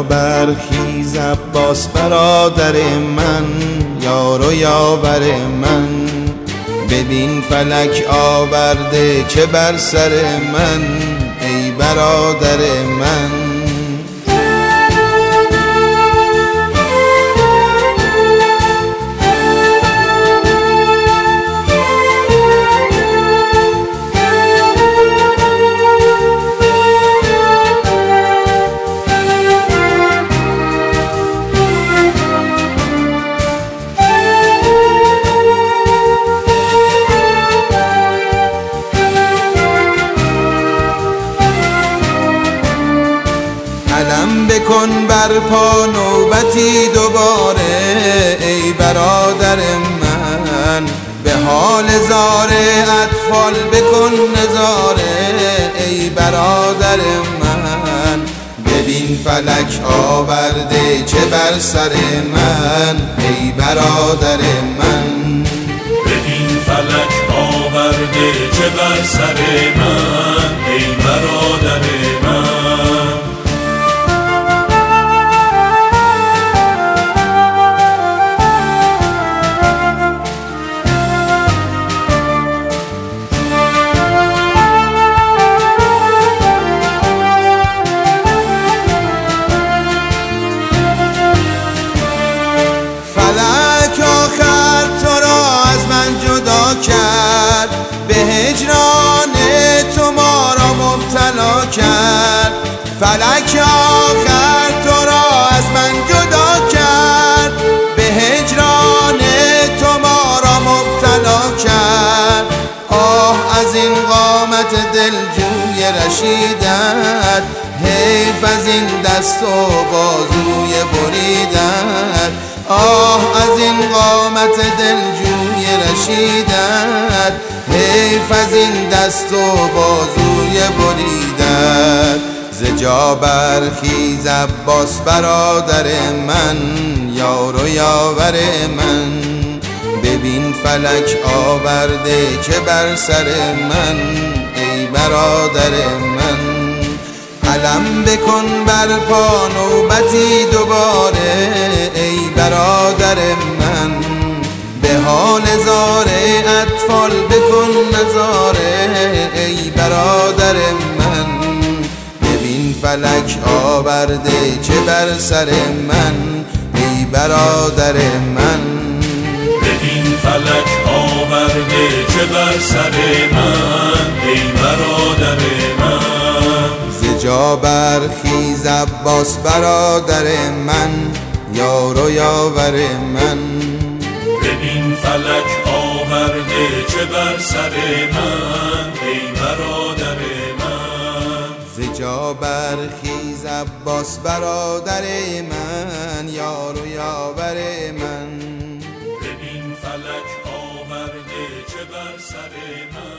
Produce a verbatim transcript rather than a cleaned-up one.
جا برخیز عباس برادر من، یار و یاور من. ببین فلک آورده چه بر سر من، ای برادر من. علم بکن برپا نوبتی دوباره، ای برادر من. به حال زار اطفال بکن نظاره، ای برادر من. ببین فلک آورده چه بر سر من، ای برادر من. ببین فلک آورده چه بر سر من، ای برادر من. کرد به هجران تو ما را مبتلا کرد. فلک آخر تو را از من جدا کرد، به هجران تو ما را مبتلا کرد. آه از این قامت دلجوی رشیدت، حیف از این دست و بازوی بریدت. آه از این قامت دلجوی رشیدت، حیف از این دست و بازوی بریدت. ز جا برخیز عباس برادر من، یار و یاور من. ببین فلک آورده چه بر سر من، ای برادر من. علم بکن برپا نوبتی دوباره، ای برادر من. به حال زار اطفال بکن نظاره، ای برادر من. ببین فلک آورده چه بر سر من، ای برادر من. ببین فلک آورده چه بر سر من، ای برادر من. ز جا برخیز عباس برادر من، یار و یاور من. ببین فلک آورده چه بر سر من، ای برادر من. ز جا برخیز عباس برادر من، یار و یاور من. ببین فلک آورده چه بر سر من.